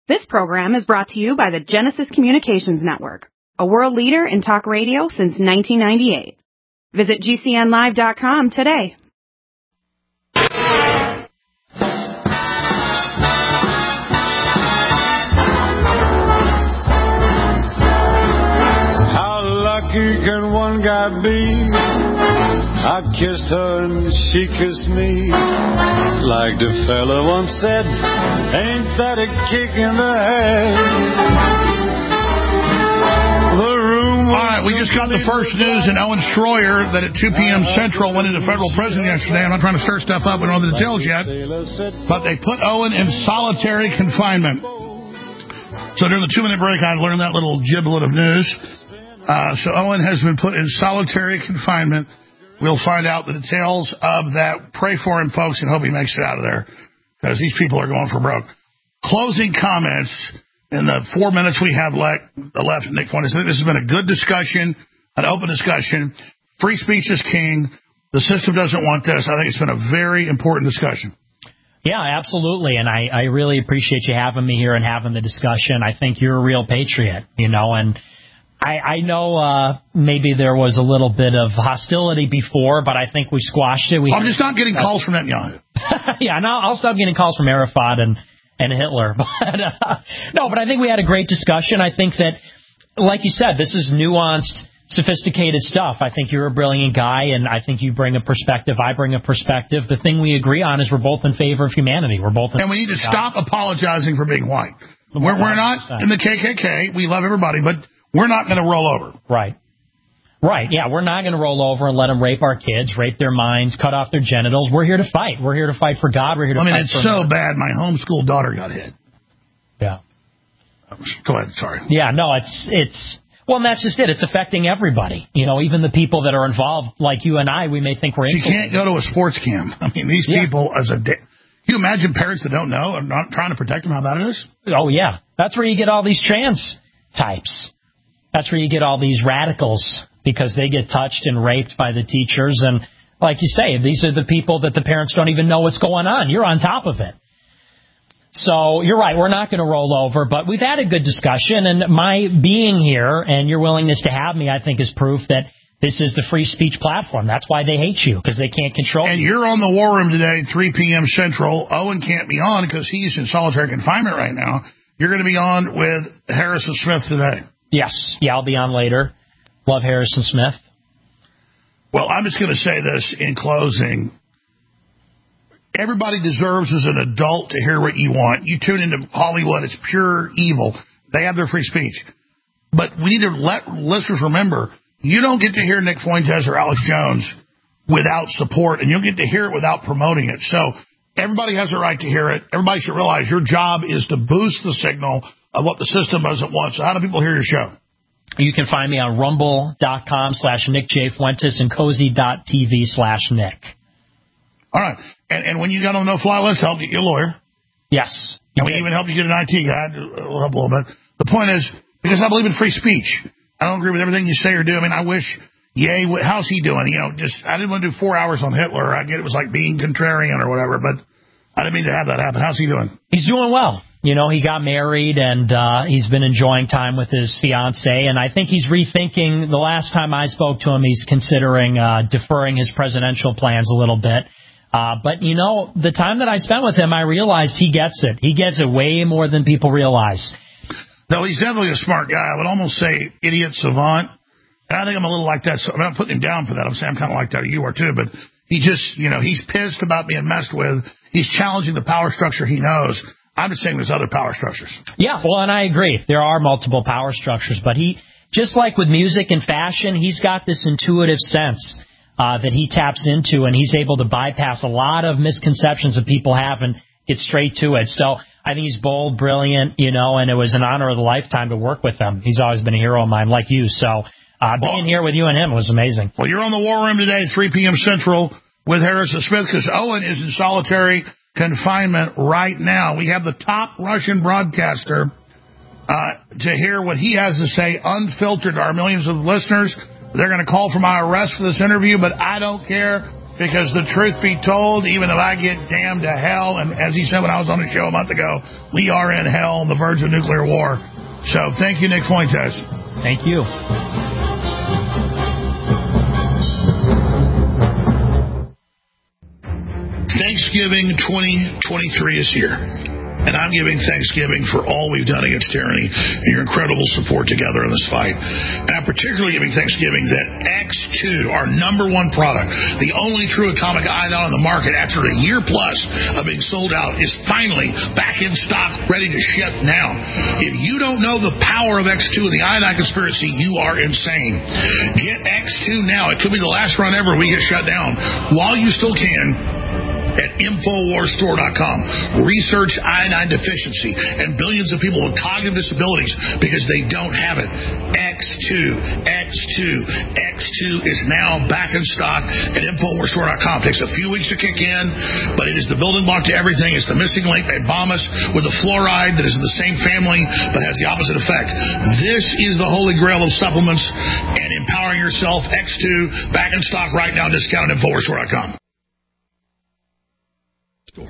This program is brought to you by the Genesis Communications Network, a world leader in talk radio since 1998. Visit GCNlive.com today. How lucky can one guy be? I kissed her and she kissed me. Like the fella once said, ain't that a kick in the head? All right, we just got the first news in Owen Schroyer that at 2 p.m. Central went into federal prison yesterday. I'm not trying to stir stuff up. We don't know the details yet. But they put Owen in solitary confinement. So during the 2-minute break, I learned that little giblet of news. So Owen has been put in solitary confinement. We'll find out the details of that. Pray for him, folks, and hope he makes it out of there, because these people are going for broke. Closing comments in the 4 minutes we have left. Nick Fuentes, this has been a good discussion, an open discussion. Free speech is king. The system doesn't want this. I think it's been a very important discussion. Yeah, absolutely, and I really appreciate you having me here and having the discussion. I think you're a real patriot, and I know maybe there was a little bit of hostility before, but I think we squashed it. I'm just not getting calls from Netanyahu. Yeah, no, I'll stop getting calls from Arafat and Hitler. But I think we had a great discussion. I think that, like you said, this is nuanced, sophisticated stuff. I think you're a brilliant guy, and I think you bring a perspective. I bring a perspective. The thing we agree on is we're both in favor of humanity. We're both, and we need to stop apologizing for being white. We're not in the KKK. We love everybody, but we're not going to roll over. Right. Yeah, we're not going to roll over and let them rape our kids, rape their minds, cut off their genitals. We're here to fight. We're here to fight for God. We're here to fight for... it's so bad. My homeschool daughter got hit. Yeah. Go ahead. Sorry. Yeah, no, it's... Well, and that's just it. It's affecting everybody. Even the people that are involved, like you and I, we may think we're... You can't go to a sports camp. These people, can you imagine parents that don't know and not trying to protect them, how bad it is? Oh, yeah. That's where you get all these trans types. That's where you get all these radicals, because they get touched and raped by the teachers. And like you say, these are the people that the parents don't even know what's going on. You're on top of it. So you're right. We're not going to roll over, but we've had a good discussion. And my being here and your willingness to have me, I think, is proof that this is the free speech platform. That's why they hate you, because they can't control you. And you're on the War Room today, 3 p.m. Central. Owen can't be on because he's in solitary confinement right now. You're going to be on with Harrison Smith today. Yes. Yeah, I'll be on later. Love Harrison Smith. Well, I'm just going to say this in closing. Everybody deserves, as an adult, to hear what you want. You tune into Hollywood, it's pure evil. They have their free speech. But we need to let listeners remember, you don't get to hear Nick Fuentes or Alex Jones without support, and you'll get to hear it without promoting it. So everybody has a right to hear it. Everybody should realize your job is to boost the signal of what the system doesn't want. So how do people hear your show? You can find me on rumble.com/Nick J. Fuentes and cozy.tv/Nick. All right. And when you got on the no-fly list, help get you a lawyer. Yes. And we even help you get an IT guy. It'll help a little bit. The point is, because I believe in free speech, I don't agree with everything you say or do. I wish, how's he doing? I didn't want to do 4 hours on Hitler. I get it was like being contrarian or whatever, but I didn't mean to have that happen. How's he doing? He's doing well. He got married, and he's been enjoying time with his fiancée, and I think he's rethinking. The last time I spoke to him, he's considering deferring his presidential plans a little bit. But, the time that I spent with him, I realized he gets it. He gets it way more than people realize. No, he's definitely a smart guy. I would almost say idiot savant. And I think I'm a little like that. So I'm not putting him down for that. I'm saying I'm kind of like that. You are, too. But he just, he's pissed about being messed with. He's challenging the power structure he knows. I'm just saying there's other power structures. Yeah, well, and I agree. There are multiple power structures. But he, just like with music and fashion, he's got this intuitive sense that he taps into, and he's able to bypass a lot of misconceptions that people have and get straight to it. So I think he's bold, brilliant, and it was an honor of a lifetime to work with him. He's always been a hero of mine, like you. So being here with you and him was amazing. Well, you're on the War Room today, 3 p.m. Central, with Harrison Smith, because Owen is in solitary confinement right now. We have the top Russian broadcaster to hear what he has to say, unfiltered to our millions of listeners. They're going to call for my arrest for this interview, but I don't care. because the truth be told, even if I get damned to hell, and as he said when I was on the show a month ago, we are in hell on the verge of nuclear war. So thank you, Nick Fuentes. Thank you. Thanksgiving 2023 is here. And I'm giving Thanksgiving for all we've done against tyranny and your incredible support together in this fight. And I'm particularly giving Thanksgiving that X2, our number one product, the only true atomic iodine on the market after a year plus of being sold out, is finally back in stock, ready to ship now. If you don't know the power of X2 and the iodine conspiracy, you are insane. Get X2 now. It could be the last run ever we get shut down while you still can. At InfoWarsStore.com. Research iodine deficiency and billions of people with cognitive disabilities because they don't have it. X2 is now back in stock at InfoWarsStore.com. Takes a few weeks to kick in, but it is the building block to everything. It's the missing link. They bomb us with the fluoride that is in the same family but has the opposite effect. This is the holy grail of supplements and empowering yourself. X2 back in stock right now. Discount at InfoWarsStore.com. There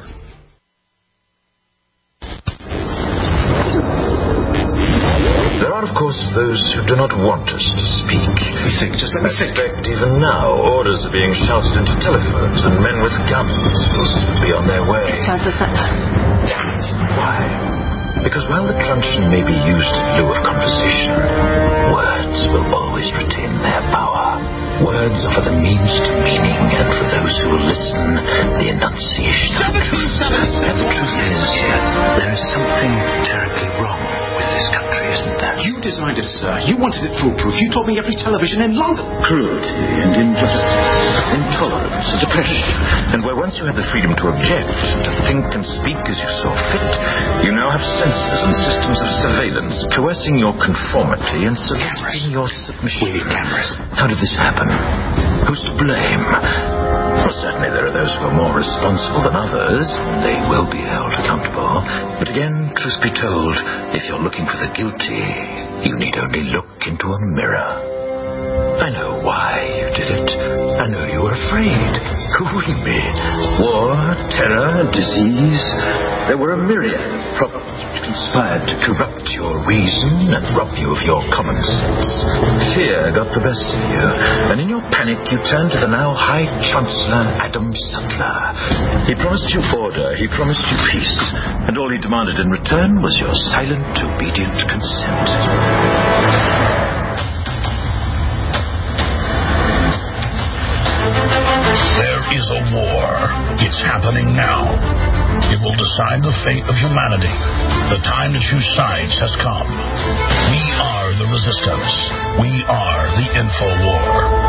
are, of course, those who do not want us to speak. Just let me think. In fact, even now, orders are being shouted into telephones, and men with guns will soon be on their way. Chancellor Sattler. Damn it. Why? Because while the truncheon may be used in lieu of conversation, words will always retain their power. Words are for the means to meaning, and for those who will listen, the enunciation of the truth. And the truth is, there is something terribly wrong with this country, isn't there? You designed it, sir. You wanted it foolproof. You told me every television in London. Cruelty and injustice, intolerance and oppression. And where once you had the freedom to object, to think and speak as you saw fit, you now have censors and systems of surveillance coercing your conformity and soliciting your submission. We need cameras. How did this happen? Who's to blame? Well, certainly there are those who are more responsible than others. They will be held accountable. But again, truth be told, if you're looking for the guilty, you need only look into a mirror. I know why you did it. I know you were afraid. Who wouldn't be? War, terror, disease. There were a myriad of problems which conspired to corrupt your reason and rob you of your common sense. Fear got the best of you, and in your panic you turned to the now High Chancellor Adam Sattler. He promised you order, he promised you peace, and all he demanded in return was your silent, obedient consent. There is a war. It's happening now. It will decide the fate of humanity. The time to choose sides has come. We are the resistance. We are the InfoWar.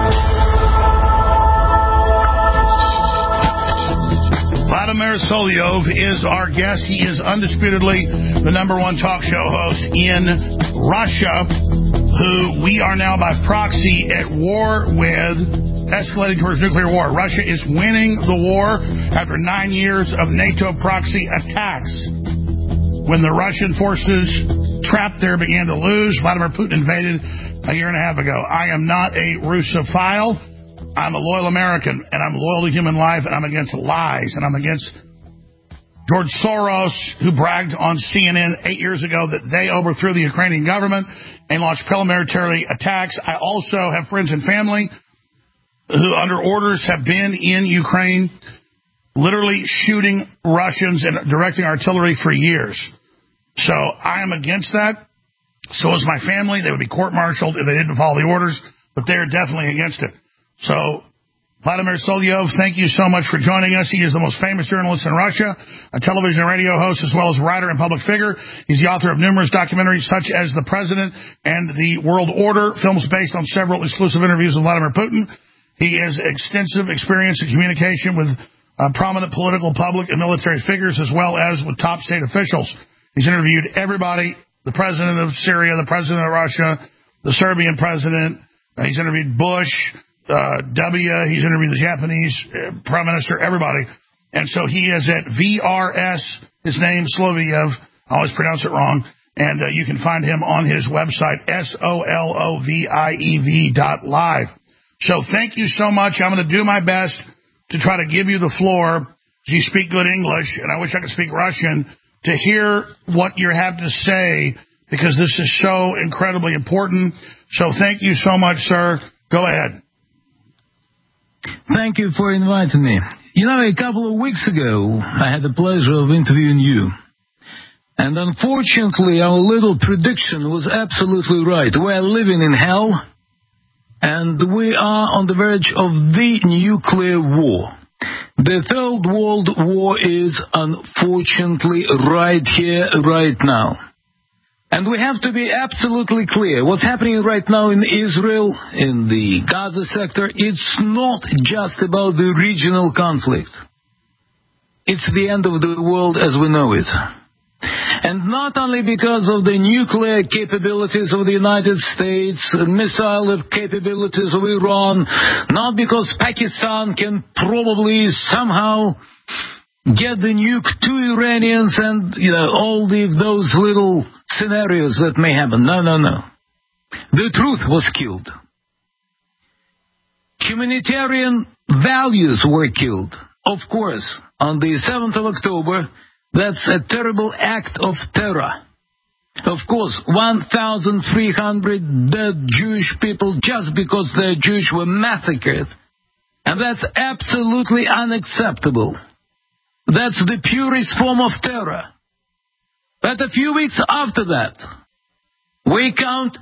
Vladimir Solovyov is our guest. He is undisputedly the number one talk show host in Russia, who we are now by proxy at war with, escalating towards nuclear war. Russia is winning the war after 9 years of NATO proxy attacks. When the Russian forces trapped there began to lose, Vladimir Putin invaded a year and a half ago. I am not a Russophile. I'm a loyal American, and I'm loyal to human life, and I'm against lies, and I'm against George Soros, who bragged on CNN 8 years ago that they overthrew the Ukrainian government and launched paramilitary attacks. I also have friends and family who, under orders, have been in Ukraine, literally shooting Russians and directing artillery for years. So I am against that. So is my family. They would be court-martialed if they didn't follow the orders, but they're definitely against it. So Vladimir Solovyov, thank you so much for joining us. He is the most famous journalist in Russia, a television and radio host, as well as a writer and public figure. He's the author of numerous documentaries such as The President and The World Order, films based on several exclusive interviews with Vladimir Putin. He has extensive experience in communication with prominent political, public, and military figures, as well as with top state officials. He's interviewed everybody, the president of Syria, the president of Russia, the Serbian president. He's interviewed Bush, he's interviewed the Japanese prime minister, everybody. And so he is at VRS, his name, Solovyov. I always pronounce it wrong. And you can find him on his website, SOLOVIEV.live. So thank you so much. I'm going to do my best to try to give you the floor. You speak good English, and I wish I could speak Russian, to hear what you have to say, because this is so incredibly important. So thank you so much, sir. Go ahead. Thank you for inviting me. You know, a couple of weeks ago, I had the pleasure of interviewing you. And unfortunately, our little prediction was absolutely right. We're living in hell, and we are on the verge of the nuclear war. The Third World War is, unfortunately, right here, right now. And we have to be absolutely clear. What's happening right now in Israel, in the Gaza sector, it's not just about the regional conflict. It's the end of the world as we know it. And not only because of the nuclear capabilities of the United States, missile capabilities of Iran, not because Pakistan can probably somehow get the nuke to Iranians and, all those little scenarios that may happen. No. The truth was killed. Humanitarian values were killed. Of course, on the 7th of October, that's a terrible act of terror. Of course, 1,300 dead Jewish people just because they're Jewish were massacred. And that's absolutely unacceptable. That's the purest form of terror. But a few weeks after that, we count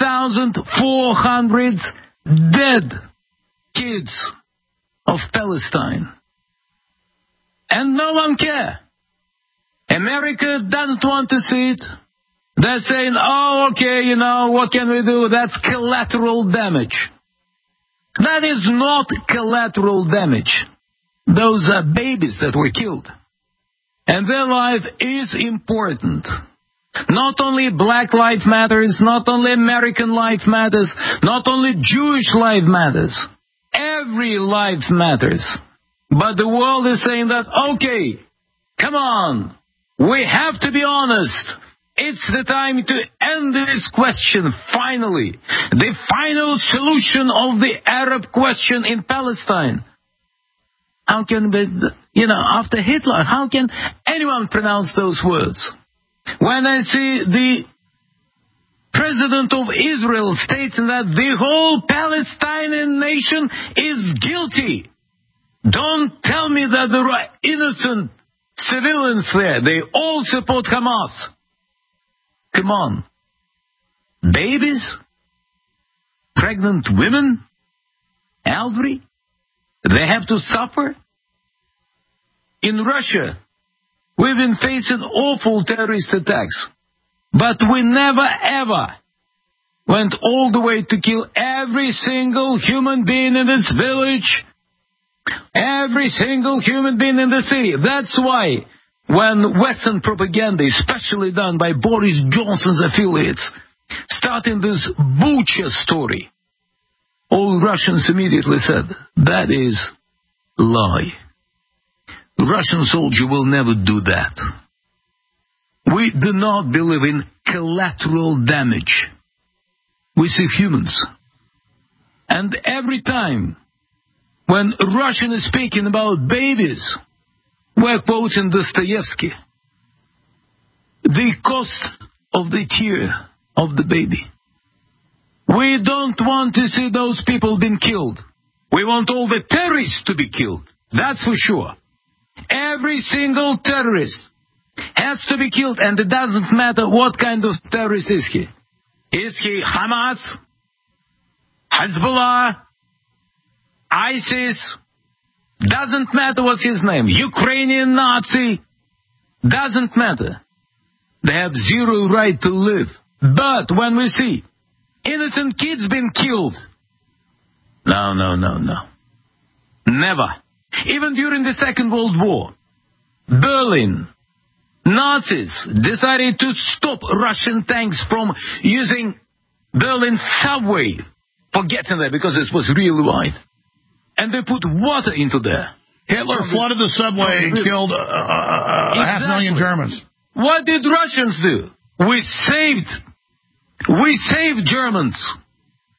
2,400 dead kids of Palestine. And no one cares. America doesn't want to see it. They're saying, okay, what can we do? That's collateral damage. That is not collateral damage. Those are babies that were killed. And their life is important. Not only Black life matters, not only American life matters, not only Jewish life matters. Every life matters. But the world is saying that, okay, come on. We have to be honest. It's the time to end this question, finally. The final solution of the Arab question in Palestine. How can, after Hitler, how can anyone pronounce those words? When I see the President of Israel stating that the whole Palestinian nation is guilty, don't tell me that there are innocent civilians there. They all support Hamas. Come on. Babies? Pregnant women? Elderly? They have to suffer? In Russia, we've been facing awful terrorist attacks. But we never ever went all the way to kill every single human being in this village, every single human being in the city. That's why when Western propaganda, especially done by Boris Johnson's affiliates, starting this Bucha story, all Russians immediately said, that is a lie. Russian soldier will never do that. We do not believe in collateral damage. We see humans. And every time when Russian is speaking about babies, we're quoting Dostoevsky. The cost of the tear of the baby. We don't want to see those people being killed. We want all the terrorists to be killed. That's for sure. Every single terrorist has to be killed, and it doesn't matter what kind of terrorist is he. Is he Hamas, Hezbollah, ISIS? Doesn't matter what's his name. Ukrainian Nazi? Doesn't matter. They have zero right to live. But when we see innocent kids being killed, no. Never. Even during the Second World War, Berlin, Nazis decided to stop Russian tanks from using Berlin subway for getting there because it was really wide. And they put water into there. Hitler flooded the subway and killed 500,000 Germans. What did Russians do? We saved Germans.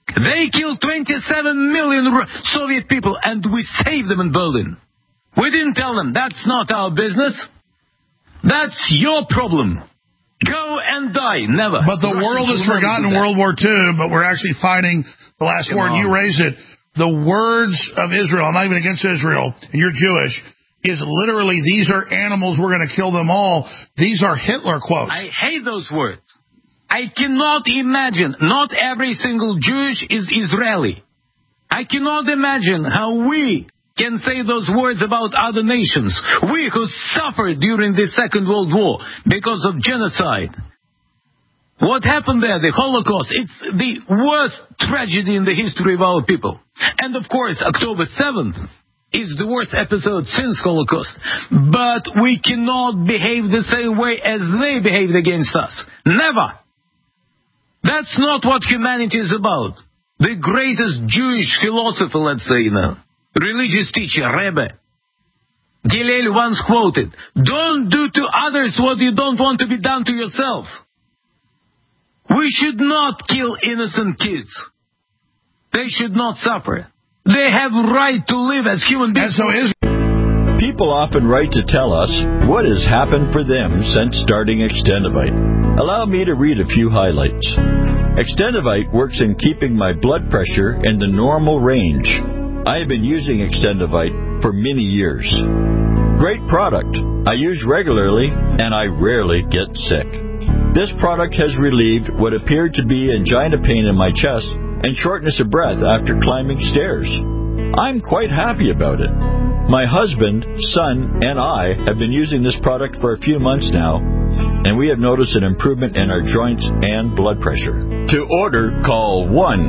They killed 27 million Soviet people, and we saved them in Berlin. We didn't tell them, that's not our business. That's your problem. Go and die. Never. But the world has forgotten World War II, but we're actually fighting the last war, and you raise it. The words of Israel, I'm not even against Israel, and you're Jewish, is literally, these are animals, we're going to kill them all. These are Hitler quotes. I hate those words. I cannot imagine, not every single Jewish is Israeli. I cannot imagine how we can say those words about other nations. We who suffered during the Second World War because of genocide. What happened there, the Holocaust, it's the worst tragedy in the history of our people. And of course, October 7th is the worst episode since Holocaust. But we cannot behave the same way as they behaved against us. Never. That's not what humanity is about. The greatest Jewish philosopher, let's say now, religious teacher, Rebbe, Gilel once quoted, "Don't do to others what you don't want to be done to yourself." We should not kill innocent kids. They should not suffer. They have right to live as human beings. People often write to tell us what has happened for them since starting Extendivite. Allow me to read a few highlights. Extendivite works in keeping my blood pressure in the normal range. I have been using Extendivite for many years. Great product. I use regularly and I rarely get sick. This product has relieved what appeared to be angina pain in my chest and shortness of breath after climbing stairs. I'm quite happy about it. My husband, son, and I have been using this product for a few months now, and we have noticed an improvement in our joints and blood pressure. To order, call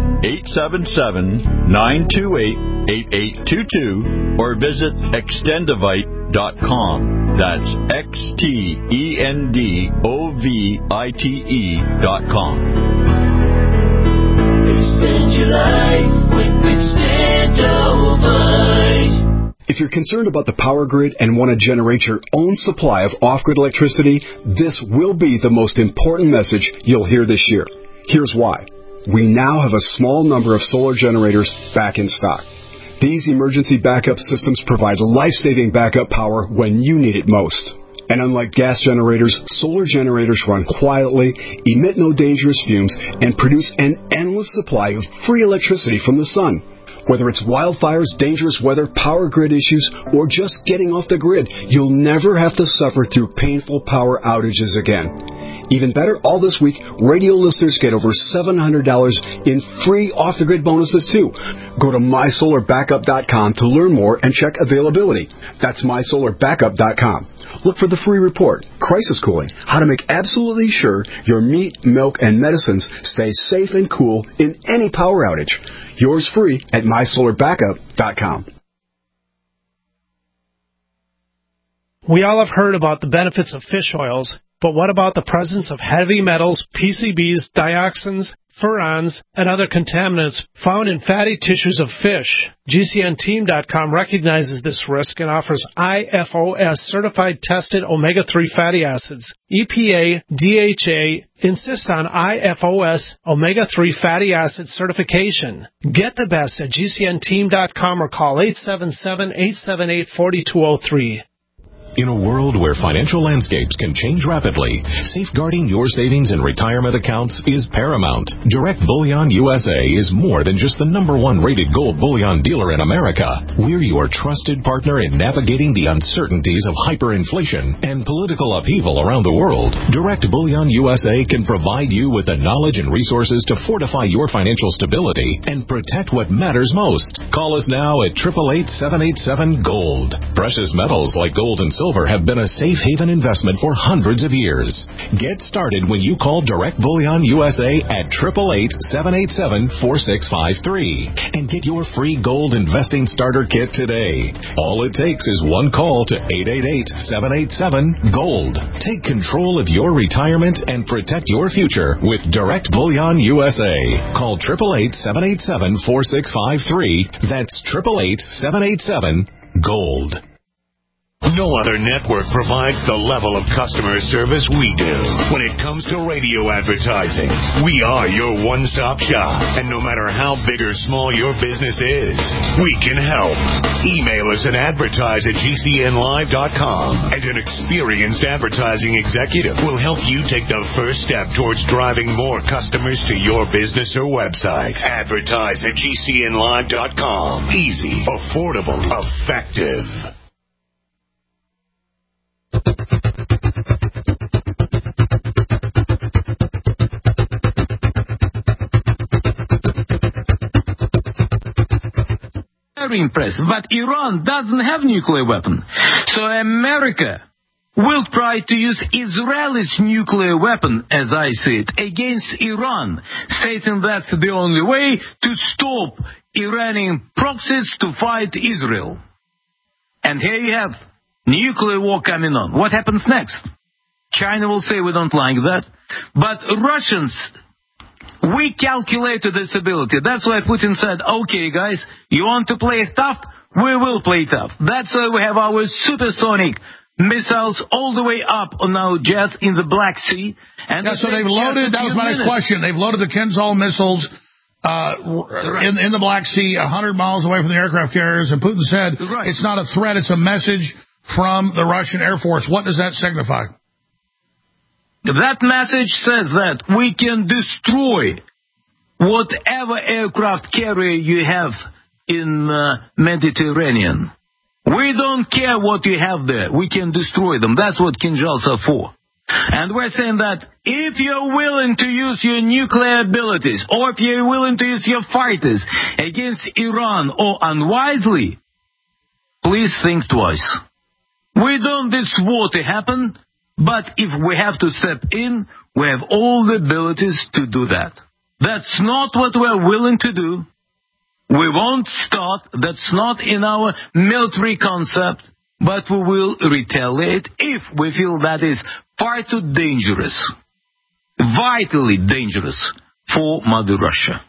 1-877-928-8822 or visit Extendivite.com. That's Extendovite.com. Extend your life with Extendovite. If you're concerned about the power grid and want to generate your own supply of off-grid electricity, this will be the most important message you'll hear this year. Here's why. We now have a small number of solar generators back in stock. These emergency backup systems provide life-saving backup power when you need it most. And unlike gas generators, solar generators run quietly, emit no dangerous fumes, and produce an endless supply of free electricity from the sun. Whether it's wildfires, dangerous weather, power grid issues, or just getting off the grid, you'll never have to suffer through painful power outages again. Even better, all this week, radio listeners get over $700 in free off-the-grid bonuses, too. Go to MySolarBackup.com to learn more and check availability. That's MySolarBackup.com. Look for the free report, Crisis Cooling, how to make absolutely sure your meat, milk, and medicines stay safe and cool in any power outage. Yours free at MySolarBackup.com. We all have heard about the benefits of fish oils, but what about the presence of heavy metals, PCBs, dioxins, furans, and other contaminants found in fatty tissues of fish? GCNteam.com recognizes this risk and offers IFOS certified tested omega-3 fatty acids. EPA, DHA insist on IFOS omega-3 fatty acid certification. Get the best at GCNteam.com or call 877-878-4203. In a world where financial landscapes can change rapidly, safeguarding your savings and retirement accounts is paramount. Direct Bullion USA is more than just the #1 rated gold bullion dealer in America. We're your trusted partner in navigating the uncertainties of hyperinflation and political upheaval around the world. Direct Bullion USA can provide you with the knowledge and resources to fortify your financial stability and protect what matters most. Call us now at 888-787-GOLD. Precious metals like gold and silver have been a safe haven investment for hundreds of years. Get started when you call Direct Bullion USA at 888-787-4653 and get your free gold investing starter kit today. All it takes is one call to 888-787-GOLD. Take control of your retirement and protect your future with Direct Bullion USA. Call 888-787-4653. That's 888-787-GOLD. No other network provides the level of customer service we do. When it comes to radio advertising, we are your one-stop shop. And no matter how big or small your business is, we can help. Email us at advertise@gcnlive.com, and an experienced advertising executive will help you take the first step towards driving more customers to your business or website. Advertise@gcnlive.com. Easy, affordable, effective. Very impressive, but Iran doesn't have nuclear weapon. So America will try to use Israel's nuclear weapon, as I see it, against Iran, stating that's the only way to stop Iranian proxies to fight Israel. And here you have nuclear war coming on. What happens next? China will say we don't like that. But Russians, we calculated this ability. That's why Putin said, okay, guys, you want to play tough? We will play tough. That's why we have our supersonic missiles all the way up on our jets in the Black Sea. And yeah, so they've loaded, that was my next question, they've loaded the Kinzhal missiles in the Black Sea 100 miles away from the aircraft carriers, and Putin said it's not a threat, it's a message from the Russian Air Force. What does that signify? That message says that we can destroy whatever aircraft carrier you have in Mediterranean. We don't care what you have there. We can destroy them. That's what Kinzhals are for. And we're saying that if you're willing to use your nuclear abilities, or if you're willing to use your fighters against Iran or unwisely, please think twice. We don't want this war to happen, but if we have to step in, we have all the abilities to do that. That's not what we're willing to do. We won't start. That's not in our military concept, but we will retaliate if we feel that is far too dangerous, vitally dangerous for Mother Russia.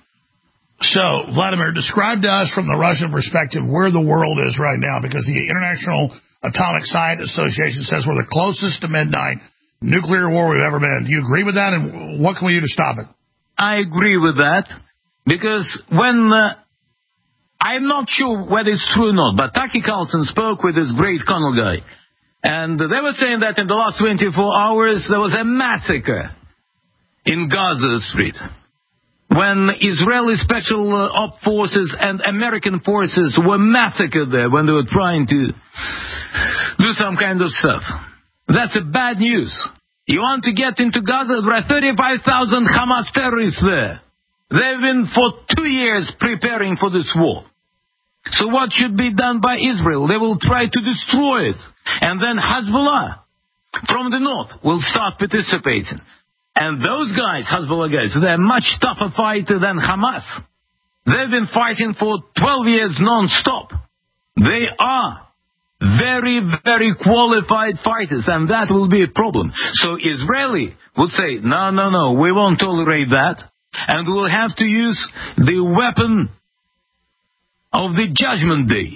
So, Vladimir, describe to us from the Russian perspective where the world is right now, because the International Atomic Science Association says we're the closest to midnight nuclear war we've ever been. Do you agree with that, and what can we do to stop it? I agree with that, because when I'm not sure whether it's true or not, but Tucker Carlson spoke with this great Connell guy, and they were saying that in the last 24 hours there was a massacre in Gaza Street, when Israeli special op forces and American forces were massacred there when they were trying to do some kind of stuff. That's a bad news. You want to get into Gaza? There are 35,000 Hamas terrorists there. They've been for 2 years preparing for this war. So what should be done by Israel? They will try to destroy it. And then Hezbollah from the north will start participating. And those guys, Hezbollah guys, they're much tougher fighter than Hamas. They've been fighting for 12 years non-stop. They are very, very qualified fighters, and that will be a problem. So Israeli would say, no, we won't tolerate that, and we'll have to use the weapon of the Judgment Day.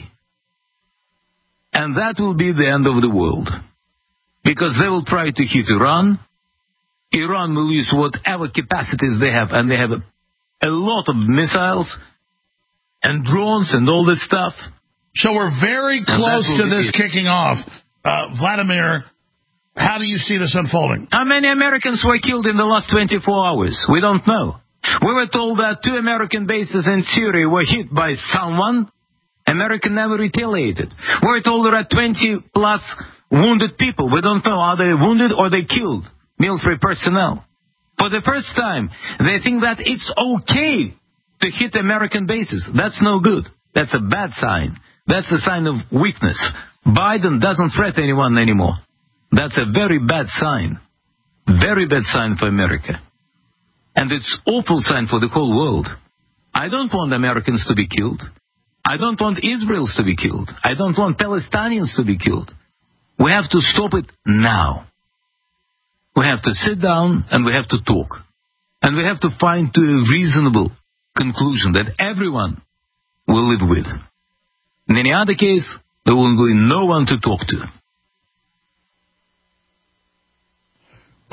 And that will be the end of the world. Because they will try to hit Iran. Iran will use whatever capacities they have, and they have a lot of missiles and drones and all this stuff. So we're very close to this kicking off. Vladimir, how do you see this unfolding? How many Americans were killed in the last 24 hours? We don't know. We were told that 2 American bases in Syria were hit by someone. America never retaliated. We were told there are 20 plus wounded people. We don't know, are they wounded or they killed military personnel. For the first time, they think that it's okay to hit American bases. That's no good. That's a bad sign. That's a sign of weakness. Biden doesn't threaten anyone anymore. That's a very bad sign. Very bad sign for America. And it's awful sign for the whole world. I don't want Americans to be killed. I don't want Israelis to be killed. I don't want Palestinians to be killed. We have to stop it now. We have to sit down and we have to talk. And we have to find a reasonable conclusion that everyone will live with. In any other case, there will be no one to talk to.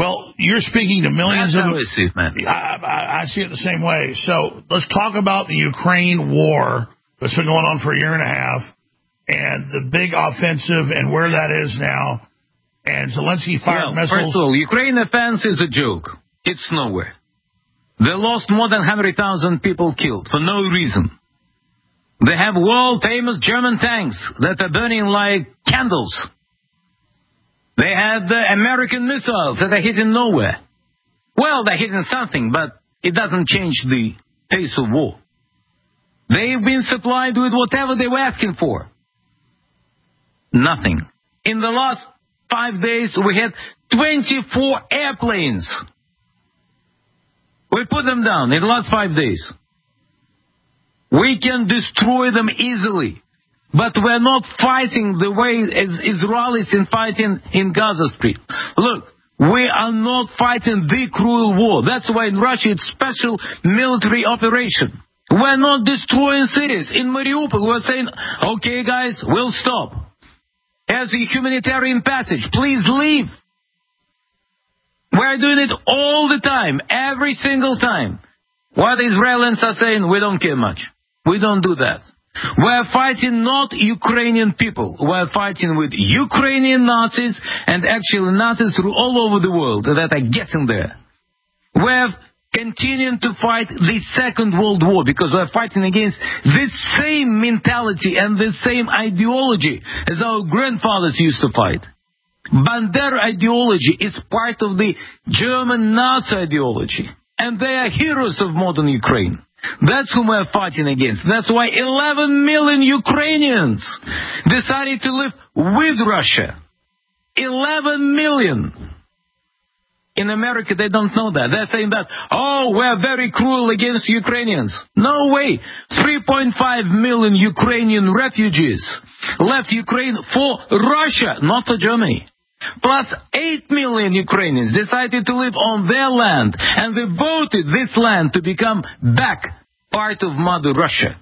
Well, you're speaking to millions That's of... how I see it, man. I see it the same way. So let's talk about the Ukraine war that's been going on for a year and a half and the big offensive and where that is now. And Zelensky fired missiles. First of all, Ukraine offense is a joke. It's nowhere. They lost more than 100,000 people killed for no reason. They have world-famous German tanks that are burning like candles. They have the American missiles that are hitting nowhere. Well, they're hitting something, but it doesn't change the pace of war. They've been supplied with whatever they were asking for. Nothing. In the last 5 days, we had 24 airplanes. We put them down in the last 5 days. We can destroy them easily. But we're not fighting the way as Israelis are fighting in Gaza Strip. Look, we are not fighting the cruel war. That's why in Russia it's special military operation. We're not destroying cities. In Mariupol we're saying, okay guys, we'll stop. As a humanitarian passage, please leave. We're doing it all the time, every single time. What the Israelis are saying, we don't care much. We don't do that. We're fighting not Ukrainian people. We're fighting with Ukrainian Nazis and actually Nazis all over the world that are getting there. We're continuing to fight the Second World War because we're fighting against the same mentality and the same ideology as our grandfathers used to fight. Bandera ideology is part of the German Nazi ideology. And they are heroes of modern Ukraine. That's whom we're fighting against. That's why 11 million Ukrainians decided to live with Russia. 11 million. In America, they don't know that. They're saying that, oh, we're very cruel against Ukrainians. No way. 3.5 million Ukrainian refugees left Ukraine for Russia, not for Germany. Plus 8 million Ukrainians decided to live on their land, and they voted this land to become back part of Mother Russia.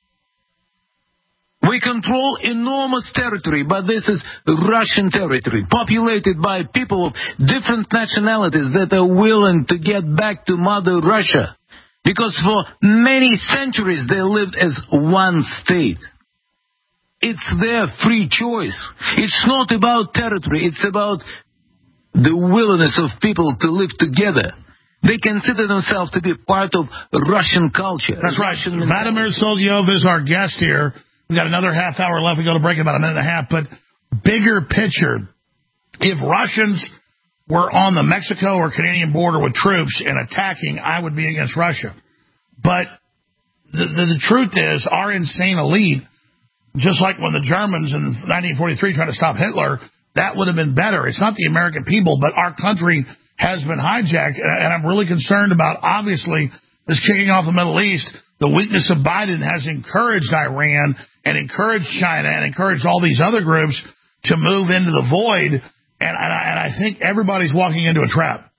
We control enormous territory, but this is Russian territory, populated by people of different nationalities that are willing to get back to Mother Russia. Because for many centuries they lived as one state. It's their free choice. It's not about territory. It's about the willingness of people to live together. They consider themselves to be part of Russian culture. That's right. Vladimir Solovyov is our guest here. We've got another half hour left. We go to break in about a minute and a half. But bigger picture, if Russians were on the Mexico or Canadian border with troops and attacking, I would be against Russia. But the truth is, our insane elite, just like when the Germans in 1943 tried to stop Hitler, that would have been better. It's not the American people, but our country has been hijacked, and I'm really concerned about, obviously, this kicking off the Middle East. The weakness of Biden has encouraged Iran and encouraged China and encouraged all these other groups to move into the void, and I think everybody's walking into a trap.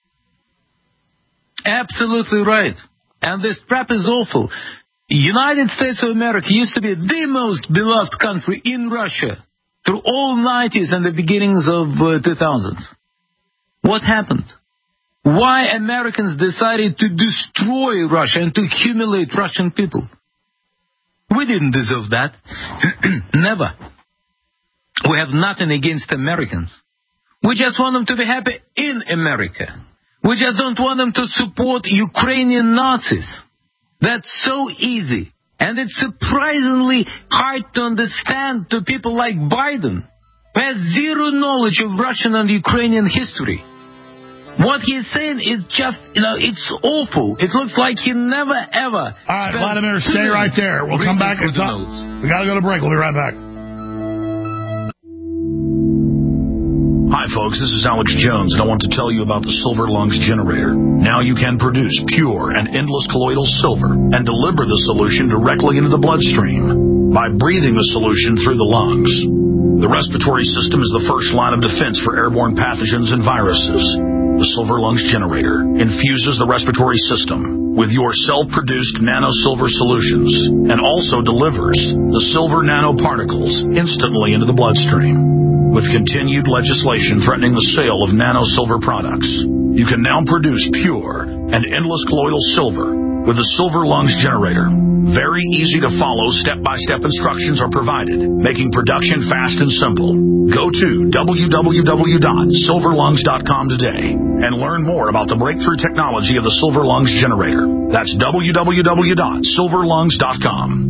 Absolutely right. And this trap is awful. United States of America used to be the most beloved country in Russia through all 90s and the beginnings of 2000s. What happened? Why Americans decided to destroy Russia and to humiliate Russian people? We didn't deserve that. Never. We have nothing against Americans. We just want them to be happy in America. We just don't want them to support Ukrainian Nazis. That's so easy. And it's surprisingly hard to understand to people like Biden, who has zero knowledge of Russian and Ukrainian history. What he's saying is just, it's awful. It looks like he never, ever... All right, Vladimir, stay right there. We'll come back and talk. We got to go to break. We'll be right back. Hi, folks. This is Alex Jones, and I want to tell you about the Silver Lungs Generator. Now you can produce pure and endless colloidal silver and deliver the solution directly into the bloodstream by breathing the solution through the lungs. The respiratory system is the first line of defense for airborne pathogens and viruses. The Silver Lungs Generator infuses the respiratory system with your self-produced nano-silver solutions and also delivers the silver nanoparticles instantly into the bloodstream. with continued legislation threatening the sale of nano silver products. You can now produce pure and endless colloidal silver with the Silver Lungs generator. Very easy to follow, step-by-step instructions are provided, making production fast and simple. Go to www.silverlungs.com today and learn more about the breakthrough technology of the Silver Lungs generator. That's www.silverlungs.com.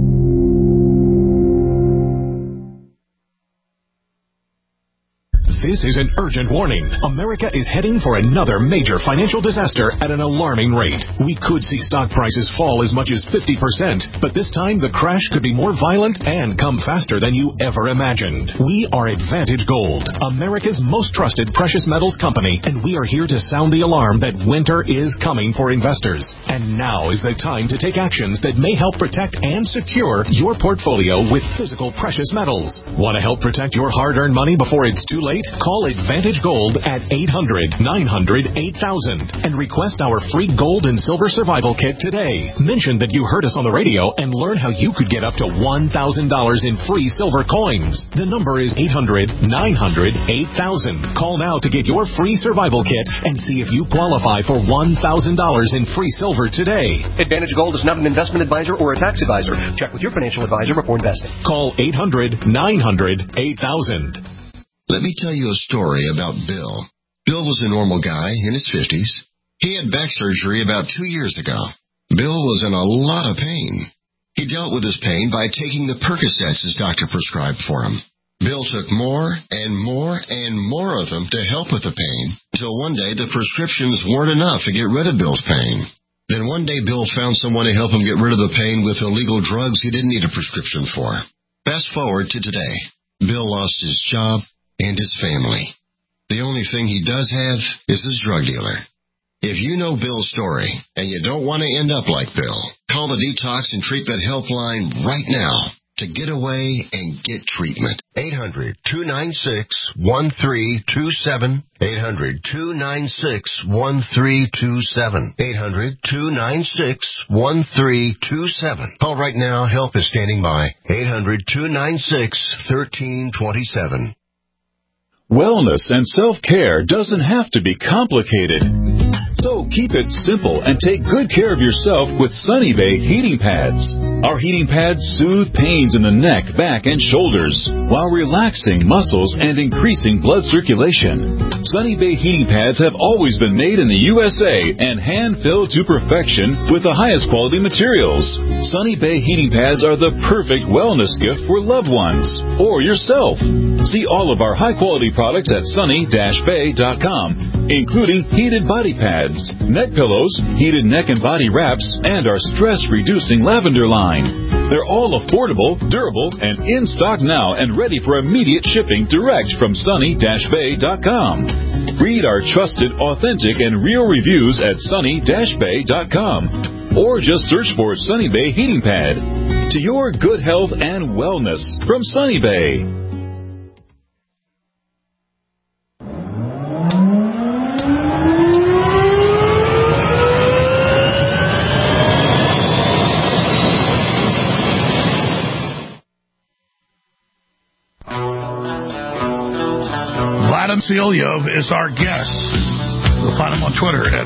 This is an urgent warning. America is heading for another major financial disaster at an alarming rate. We could see stock prices fall as much as 50%, but this time the crash could be more violent and come faster than you ever imagined. We are Advantage Gold, America's most trusted precious metals company, and we are here to sound the alarm that winter is coming for investors. And now is the time to take actions that may help protect and secure your portfolio with physical precious metals. Want to help protect your hard-earned money before it's too late? Call Advantage Gold at 800-900-8000 and request our free gold and silver survival kit today. Mention that you heard us on the radio and learn how you could get up to $1,000 in free silver coins. The number is 800-900-8000. Call now to get your free survival kit and see if you qualify for $1,000 in free silver today. Advantage Gold is not an investment advisor or a tax advisor. Check with your financial advisor before investing. Call 800-900-8000. Let me tell you a story about Bill. Bill was a normal guy in his 50s. He had back surgery about 2 years ago. Bill was in a lot of pain. He dealt with his pain by taking the Percocets his doctor prescribed for him. Bill took more and more and more of them to help with the pain, until one day the prescriptions weren't enough to get rid of Bill's pain. Then one day Bill found someone to help him get rid of the pain with illegal drugs he didn't need a prescription for. Fast forward to today. Bill lost his job and his family. The only thing he does have is his drug dealer. If you know Bill's story and you don't want to end up like Bill, call the Detox and Treatment Helpline right now to get away and get treatment. 800-296-1327. 800-296-1327. 800-296-1327. Call right now. Help is standing by. 800-296-1327. Wellness and self-care doesn't have to be complicated. So keep it simple and take good care of yourself with Sunny Bay heating pads. Our heating pads soothe pains in the neck, back, and shoulders while relaxing muscles and increasing blood circulation. Sunny Bay heating pads have always been made in the USA and hand-filled to perfection with the highest quality materials. Sunny Bay heating pads are the perfect wellness gift for loved ones or yourself. See all of our high-quality products at sunny-bay.com, including heated body pads, neck pillows, heated neck and body wraps, and our stress-reducing lavender line. They're all affordable, durable, and in stock now and ready for immediate shipping direct from sunny-bay.com. Read our trusted, authentic, and real reviews at sunny-bay.com. Or just search for Sunny Bay Heating Pad. To your good health and wellness from Sunny Bay. Vladim Selyov is our guest. You'll find him on Twitter at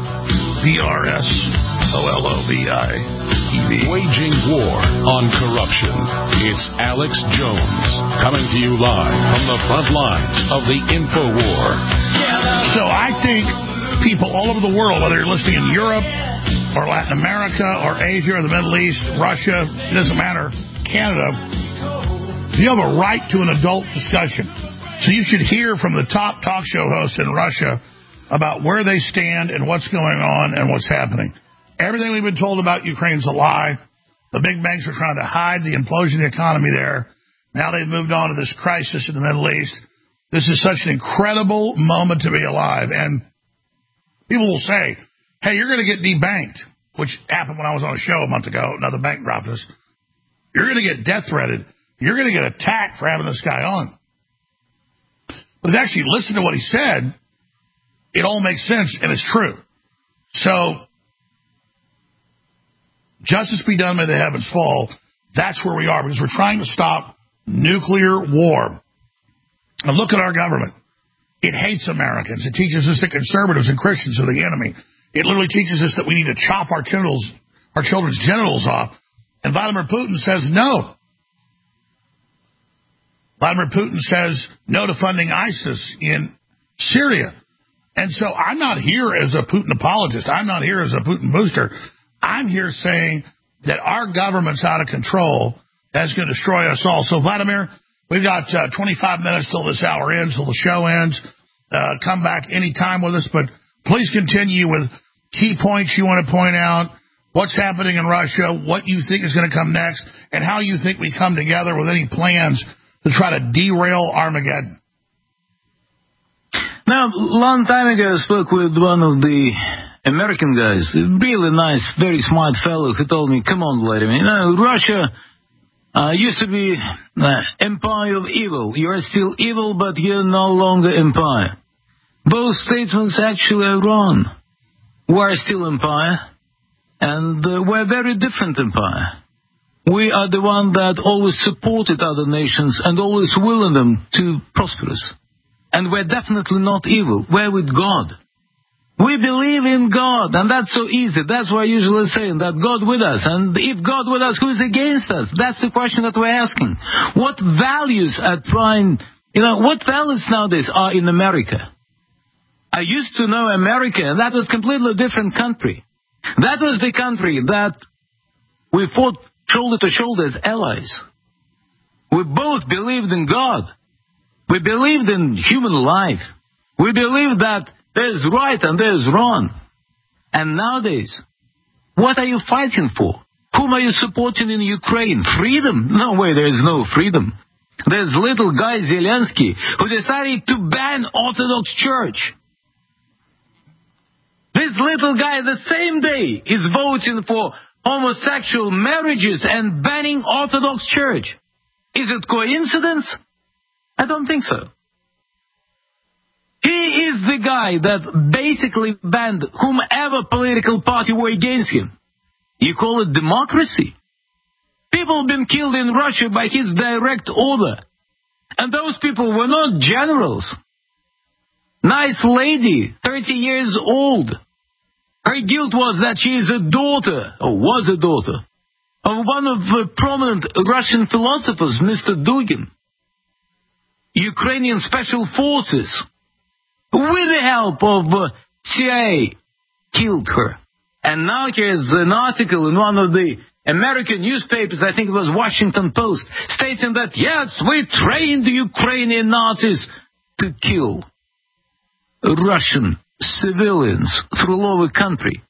VRSOLOVIEV. Waging war on corruption. It's Alex Jones coming to you live from the front lines of the InfoWar. So I think people all over the world, whether you're listening in Europe or Latin America or Asia or the Middle East, Russia, it doesn't matter, Canada, you have a right to an adult discussion. So you should hear from the top talk show hosts in Russia about where they stand and what's going on and what's happening. Everything we've been told about Ukraine's a lie. The big banks are trying to hide the implosion of the economy there. Now they've moved on to this crisis in the Middle East. This is such an incredible moment to be alive. And people will say, hey, you're going to get debanked, which happened when I was on a show a month ago. Another bank dropped us. You're going to get death threatened. You're going to get attacked for having this guy on. But if you actually listen to what he said, it all makes sense and it's true. So, justice be done, may the heavens fall. That's where we are because we're trying to stop nuclear war. And look at our government. It hates Americans. It teaches us that conservatives and Christians are the enemy. It literally teaches us that we need to chop our children's genitals off. And Vladimir Putin says no. Vladimir Putin says no to funding ISIS in Syria. And so I'm not here as a Putin apologist. I'm not here as a Putin booster. I'm here saying that our government's out of control. That's going to destroy us all. So, Vladimir, we've got 25 minutes till this hour ends, till the show ends. Come back anytime with us, but please continue with key points you want to point out, what's happening in Russia, what you think is going to come next, and how you think we come together with any plans to try to derail Armageddon. Now, a long time ago, I spoke with one of the American guys, a really nice, very smart fellow, who told me, come on, Vladimir, you know, Russia used to be empire of evil. You are still evil, but you're no longer empire. Both statements actually are wrong. We are still empire, and we're a very different empire. We are the one that always supported other nations and always willing them to prosper. And we're definitely not evil. We're with God. We believe in God, and that's so easy. That's why I usually say that God with us. And if God with us, who is against us? That's the question that we're asking. What values are what values nowadays are in America? I used to know America, and that was a completely different country. That was the country that we fought shoulder to shoulder as allies. We both believed in God. We believed in human life. We believed that there's right and there's wrong. And nowadays, what are you fighting for? Whom are you supporting in Ukraine? Freedom? No way, there is no freedom. There's little guy Zelensky who decided to ban Orthodox Church. This little guy the same day is voting for homosexual marriages and banning Orthodox Church. Is it coincidence? I don't think so. He is the guy that basically banned whomever political party were against him. You call it democracy? People have been killed in Russia by his direct order. And those people were not generals. Nice lady, 30 years old. Her guilt was that she is a daughter, or was a daughter, of one of the prominent Russian philosophers, Mr. Dugin. Ukrainian special forces, with the help of CIA, killed her. And now here's an article in one of the American newspapers, I think it was Washington Post, stating that, yes, we trained the Ukrainian Nazis to kill Russian civilians through all the country.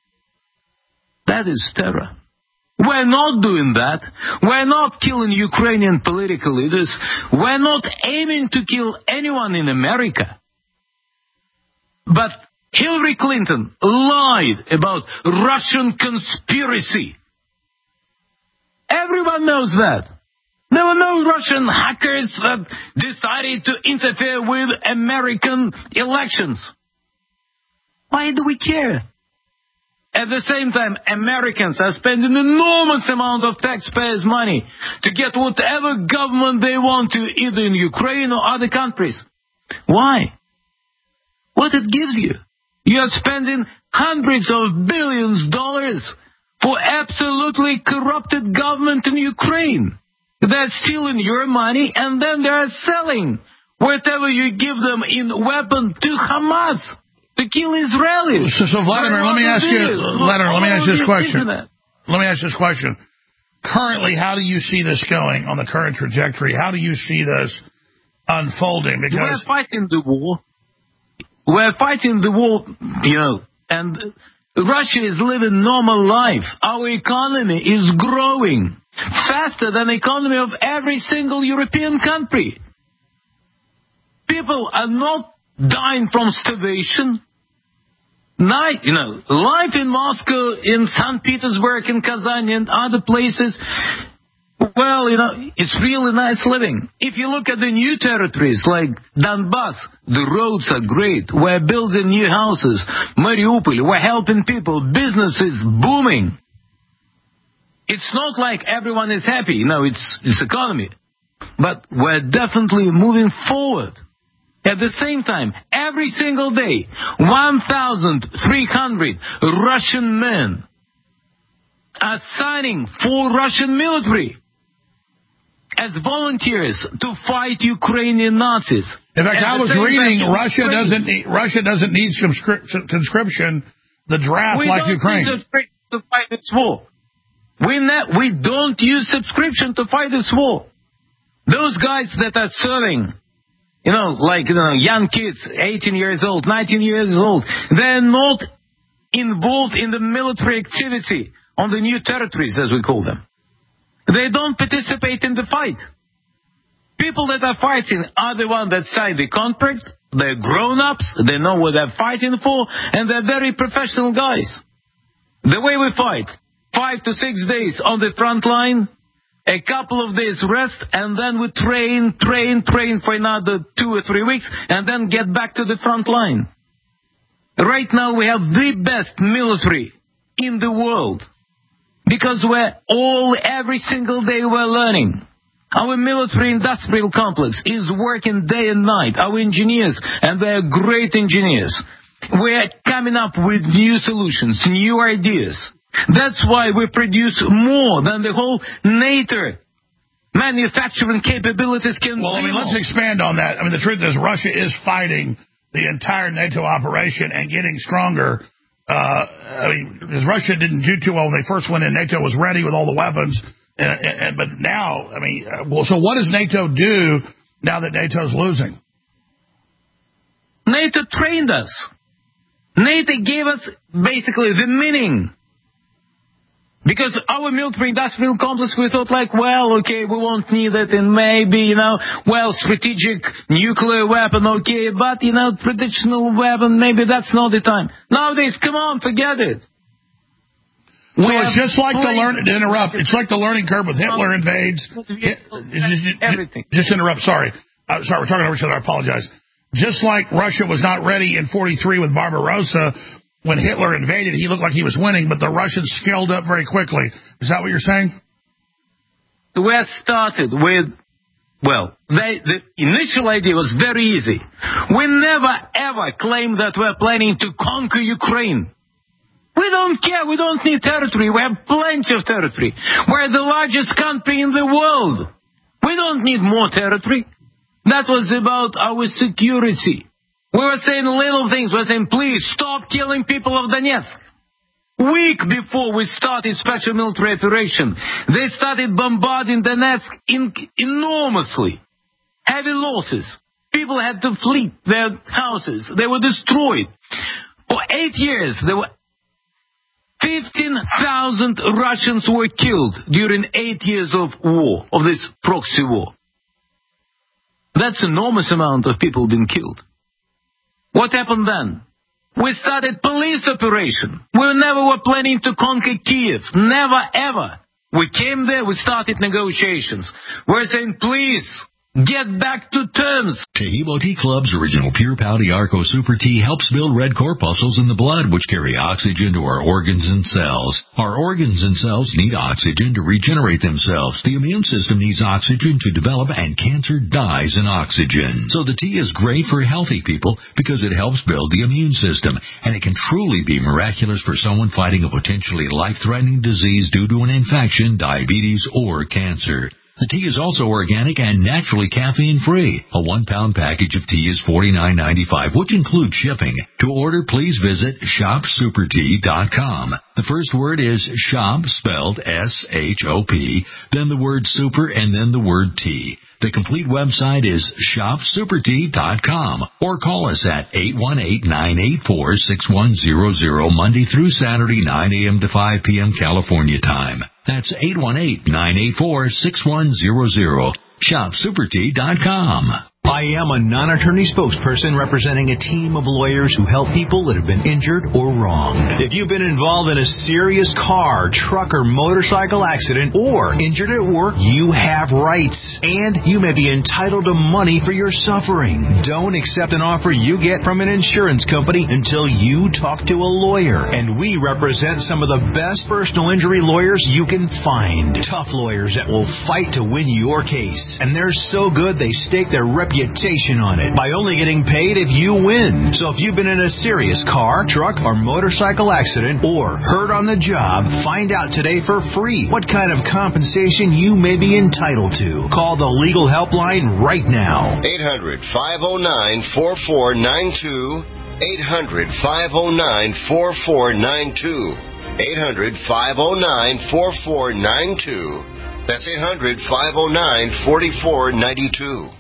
That is terror. We're not doing that. We're not killing Ukrainian political leaders. We're not aiming to kill anyone in America. But Hillary Clinton lied about Russian conspiracy. Everyone knows that. There were no Russian hackers that decided to interfere with American elections. Why do we care? At the same time, Americans are spending an enormous amount of taxpayers' money to get whatever government they want to, either in Ukraine or other countries. Why? What it gives you? You are spending hundreds of billions of dollars for absolutely corrupted government in Ukraine. They're stealing your money and then they're selling whatever you give them in weapon to Hamas. To kill Israelis. So Vladimir, let me ask you this question. Let me ask this question. Currently, how do you see this going on the current trajectory? How do you see this unfolding? Because we're fighting the war. We're fighting the war, and Russia is living normal life. Our economy is growing faster than the economy of every single European country. People are not dying from starvation. Life in Moscow, in St. Petersburg, in Kazan, and other places, well, it's really nice living. If you look at the new territories like Donbass, the roads are great. We're building new houses. Mariupol, we're helping people. Business is booming. It's not like everyone is happy. It's economy. but we're definitely moving forward. At the same time, every single day, 1,300 Russian men are signing for Russian military as volunteers to fight Ukrainian Nazis. In fact, I was reading Russia doesn't need conscription, the draft like Ukraine. We don't use subscription to fight this war. We don't use subscription to fight this war. Those guys that are serving, young kids, 18 years old, 19 years old, they're not involved in the military activity on the new territories, as we call them. They don't participate in the fight. People that are fighting are the ones that sign the contract. They're grown-ups. They know what they're fighting for, and they're very professional guys. The way we fight, 5 to 6 days on the front line, a couple of days rest, and then we train for another 2 or 3 weeks, and then get back to the front line. Right now we have the best military in the world, because every single day we're learning. Our military-industrial complex is working day and night. Our engineers, and they're great engineers, we're coming up with new solutions, new ideas. That's why we produce more than the whole NATO manufacturing capabilities can do. Well, let's expand on that. The truth is Russia is fighting the entire NATO operation and getting stronger. Because Russia didn't do too well when they first went in. NATO was ready with all the weapons. But now, so what does NATO do now that NATO's losing? NATO trained us. NATO gave us basically the meaning. Because our military-industrial complex, we thought we won't need it, and maybe, strategic nuclear weapon, okay, but, traditional weapon, maybe that's not the time. Nowadays, come on, forget it. So it's just like it's like the learning curve with Hitler invades. Everything. Just interrupt, sorry. We're talking over each other, I apologize. Just like Russia was not ready in 1943 with Barbarossa. When Hitler invaded, he looked like he was winning, but the Russians scaled up very quickly. Is that what you're saying? We started with, the initial idea was very easy. We never, ever claimed that we're planning to conquer Ukraine. We don't care. We don't need territory. We have plenty of territory. We're the largest country in the world. We don't need more territory. That was about our security. We were saying little things. We were saying, please stop killing people of Donetsk. Week before we started special military operation, they started bombarding Donetsk enormously. Heavy losses. People had to flee their houses. They were destroyed. For 8 years, there were 15,000 Russians were killed during 8 years of war, of this proxy war. That's an enormous amount of people being killed. What happened then? We started police operation. We never were planning to conquer Kiev. Never, ever. We came there, we started negotiations. We're saying, please, get back to terms. Taheebo Tea Club's original Pure Pouty Arco Super Tea helps build red corpuscles in the blood, which carry oxygen to our organs and cells. Our organs and cells need oxygen to regenerate themselves. The immune system needs oxygen to develop, and cancer dies in oxygen. So the tea is great for healthy people because it helps build the immune system, and it can truly be miraculous for someone fighting a potentially life-threatening disease due to an infection, diabetes, or cancer. The tea is also organic and naturally caffeine-free. A 1-pound package of tea is $49.95, which includes shipping. To order, please visit shopsupertea.com. The first word is shop, spelled S-H-O-P, then the word super, and then the word tea. The complete website is shopsupertea.com, or call us at 818-984-6100, Monday through Saturday, 9 a.m. to 5 p.m. California time. That's 818-984-6100. Shopsupertea.com. I am a non-attorney spokesperson representing a team of lawyers who help people that have been injured or wronged. If you've been involved in a serious car, truck, or motorcycle accident or injured at work, you have rights, and you may be entitled to money for your suffering. Don't accept an offer you get from an insurance company until you talk to a lawyer, and we represent some of the best personal injury lawyers you can find. Tough lawyers that will fight to win your case, and they're so good they stake their reputation on it by only getting paid if you win. So if you've been in a serious car, truck, or motorcycle accident or hurt on the job, find out today for free what kind of compensation you may be entitled to. Call the legal helpline right now. 800-509-4492. 800-509-4492. 800-509-4492. That's 800-509-4492.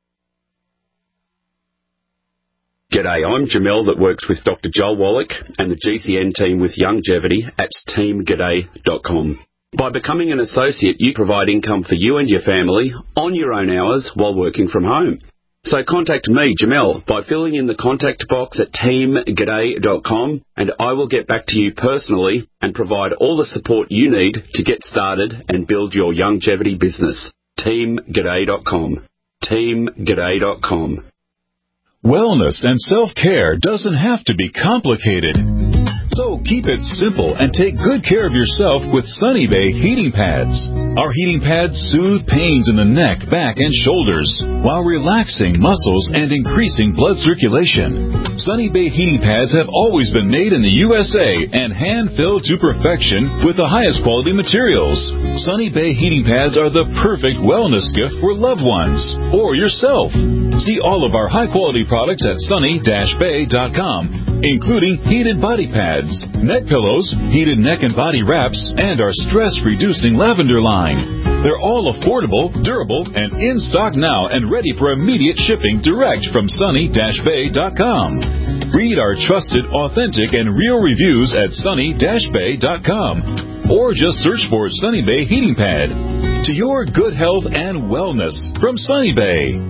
G'day, I'm Jamel that works with Dr. Joel Wallach and the GCN team with Longevity at teamg'day.com. By becoming an associate, you provide income for you and your family on your own hours while working from home. So contact me, Jamel, by filling in the contact box at teamg'day.com, and I will get back to you personally and provide all the support you need to get started and build your longevity business. teamg'day.com. teamg'day.com. Wellness and self-care doesn't have to be complicated. So keep it simple and take good care of yourself with Sunny Bay heating pads. Our heating pads soothe pains in the neck, back, and shoulders while relaxing muscles and increasing blood circulation. Sunny Bay heating pads have always been made in the USA and hand-filled to perfection with the highest quality materials. Sunny Bay heating pads are the perfect wellness gift for loved ones or yourself. See all of our high-quality products at sunny-bay.com, including heated body pads, neck pillows, heated neck and body wraps, and our stress-reducing lavender line. They're all affordable, durable, and in stock now and ready for immediate shipping direct from sunny-bay.com. Read our trusted, authentic, and real reviews at sunny-bay.com, or just search for Sunny Bay Heating Pad. To your good health and wellness from Sunny Bay.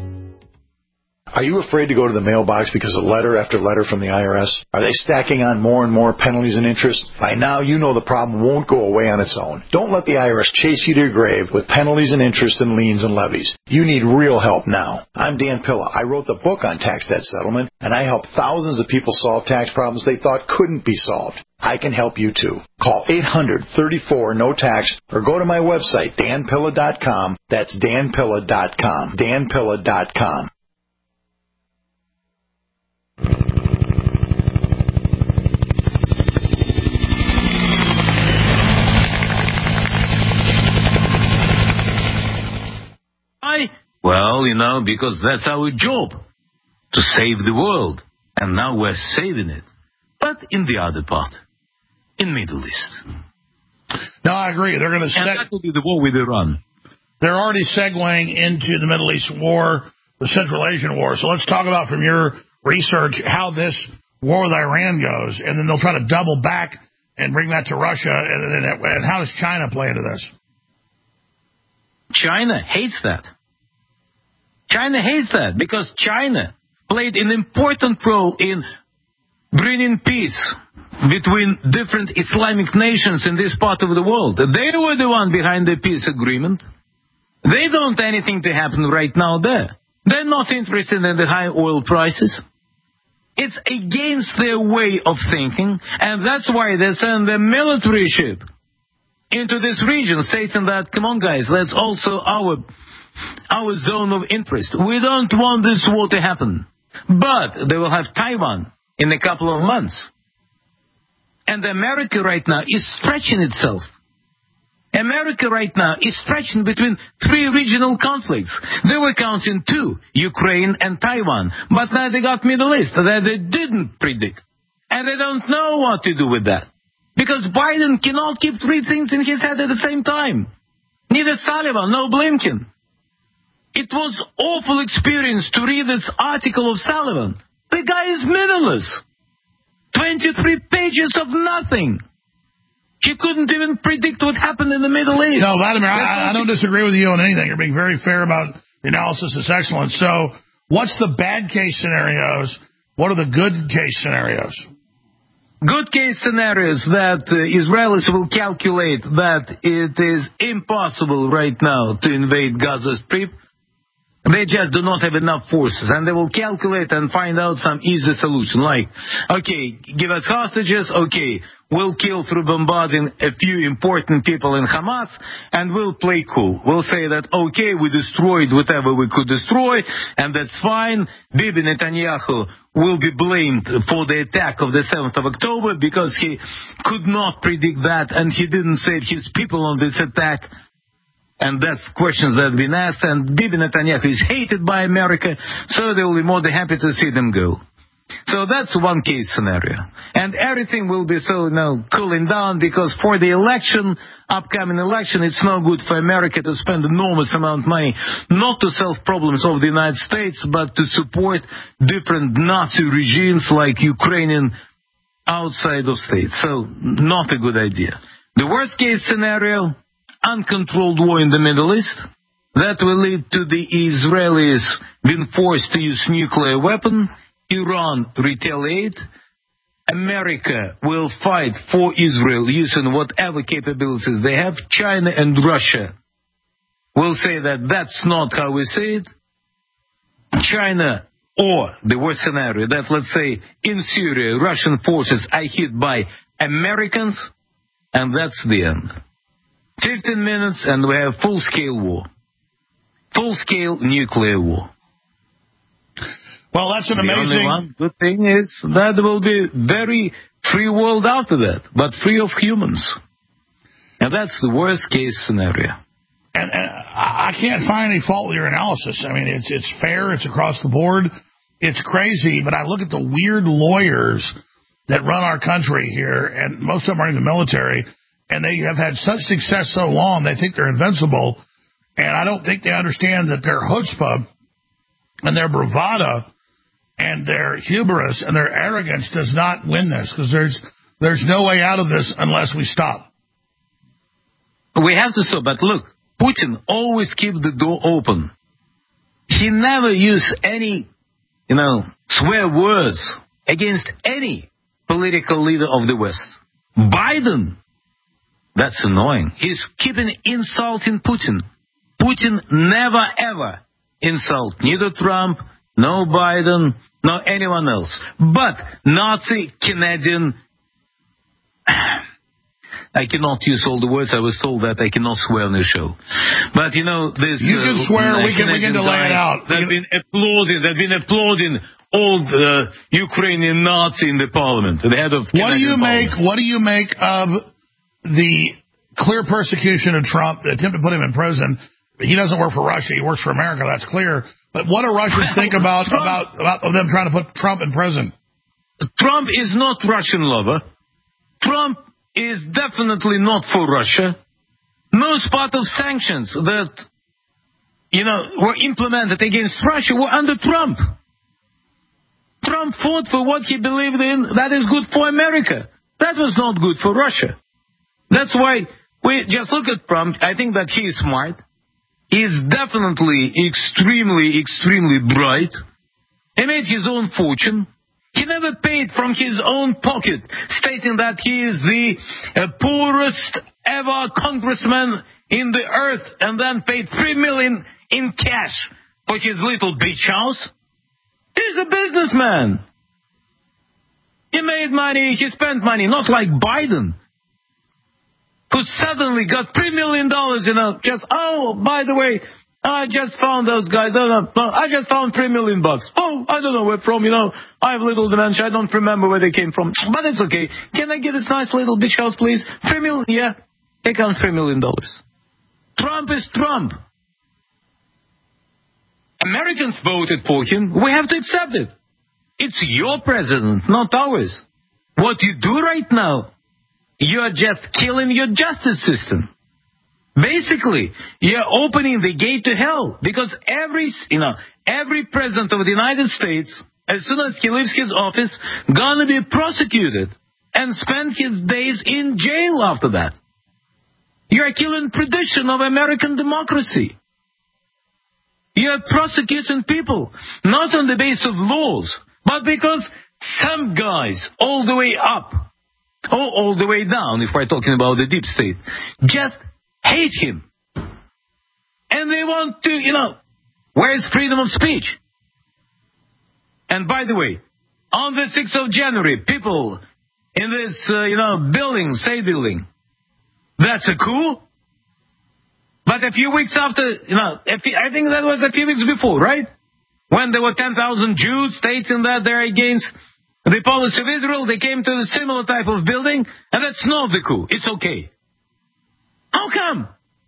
Are you afraid to go to the mailbox because of letter after letter from the IRS? Are they stacking on more and more penalties and interest? By now, you know the problem won't go away on its own. Don't let the IRS chase you to your grave with penalties and interest and liens and levies. You need real help now. I'm Dan Pilla. I wrote the book on tax debt settlement, and I help thousands of people solve tax problems they thought couldn't be solved. I can help you too. Call 800-34-NO-TAX or go to my website, danpilla.com. That's danpilla.com. danpilla.com. Well, because that's our job, to save the world. And now we're saving it. But in the other part, in Middle East. No, I agree. They're going to and that will be the war with Iran. They're already segueing into the Middle East war, the Central Asian war. So let's talk about, from your research, how this war with Iran goes. And then they'll try to double back and bring that to Russia. And how does China play into this? China hates that. China hates that because China played an important role in bringing peace between different Islamic nations in this part of the world. They were the one behind the peace agreement. They don't want anything to happen right now there. They're not interested in the high oil prices. It's against their way of thinking, and that's why they send their military ship into this region, stating that, come on guys, that's also our zone of interest. We don't want this war to happen. But they will have Taiwan in a couple of months. And America right now is stretching itself. America right now is stretching between three regional conflicts. They were counting two, Ukraine and Taiwan. But now they got Middle East that they didn't predict. And they don't know what to do with that. Because Biden cannot keep three things in his head at the same time. Neither Sullivan, nor Blinken. It was awful experience to read this article of Sullivan. The guy is meaningless. 23 pages of nothing. He couldn't even predict what happened in the Middle East. No, Vladimir, I don't disagree with you on anything. You're being very fair about The analysis is excellent. So what's the bad case scenarios? What are the good case scenarios? Good case scenarios that Israelis will calculate that it is impossible right now to invade Gaza Strip. They just do not have enough forces, and they will calculate and find out some easy solution, like, okay, give us hostages, okay, we'll kill through bombarding a few important people in Hamas, and we'll play cool. We'll say that, okay, we destroyed whatever we could destroy, and that's fine. Bibi Netanyahu will be blamed for the attack of the 7th of October because he could not predict that, and he didn't save his people on this attack. And that's questions that have been asked, and Bibi Netanyahu is hated by America, so they will be more than happy to see them go. So that's one case scenario. And everything will be so cooling down, because for the upcoming election, it's no good for America to spend enormous amount of money, not to solve problems of the United States, but to support different Nazi regimes like Ukrainian outside of states. So not a good idea. The worst case scenario, uncontrolled war in the Middle East, that will lead to the Israelis being forced to use nuclear weapon, Iran retaliate, America will fight for Israel using whatever capabilities they have, China and Russia will say that that's not how we see it, China, or the worst scenario, that let's say in Syria, Russian forces are hit by Americans, and that's the end. 15 minutes and we have full-scale war. Full-scale nuclear war. Well, that's an amazing... The only one good thing is that there will be very free world after that, but free of humans. And that's the worst-case scenario. And I can't find any fault with your analysis. I mean, it's fair. It's across the board. It's crazy, but I look at the weird lawyers that run our country here, and most of them are in the military, and they have had such success so long, they think they're invincible. And I don't think they understand that their chutzpah and their bravado and their hubris and their arrogance does not win this, because there's no way out of this unless we stop. We have to stop, but look, Putin always keep the door open. He never used any, swear words against any political leader of the West. Biden, that's annoying. He's keeping insulting Putin. Putin never ever insult neither Trump, no Biden, no anyone else. But Nazi, Canadian, I cannot use all the words. I was told that I cannot swear on the show. But this... You can swear. We can delay it out. They've been applauding old Ukrainian Nazi in the parliament. The head of What do you make of the clear persecution of Trump, the attempt to put him in prison? He doesn't work for Russia. He works for America. That's clear. But what do Russians think about them trying to put Trump in prison? Trump is not Russian lover. Trump is definitely not for Russia. Most part of sanctions that, were implemented against Russia were under Trump. Trump fought for what he believed in. That is good for America. That was not good for Russia. That's why we just look at Trump. I think that he is smart. He is definitely extremely, extremely bright. He made his own fortune. He never paid from his own pocket, stating that he is the poorest ever congressman in the earth, and then paid $3 million in cash for his little beach house. He's a businessman. He made money, he spent money, not like Biden, who suddenly got $3 million, by the way, I just found those guys. I just found $3 million. Oh, I don't know where from, I have little dementia. I don't remember where they came from. But it's okay. Can I get this nice little beach house, please? $3 million? Yeah. Take out $3 million. Trump is Trump. Americans voted for him. We have to accept it. It's your president, not ours. What you do right now, you are just killing your justice system. Basically, you're opening the gate to hell, because every president of the United States, as soon as he leaves his office, gonna be prosecuted and spend his days in jail after that. You are killing tradition of American democracy. You're prosecuting people, not on the basis of laws, but because some guys all the way up, or all the way down, if we're talking about the deep state, just hate him. And they want to, where's freedom of speech? And by the way, on the 6th of January, people in this, building, state building, that's a coup? But a few weeks after, I think that was a few weeks before, right? When there were 10,000 Jews stating that they're against the policy of Israel, they came to a similar type of building, and that's not the coup. It's okay. How come?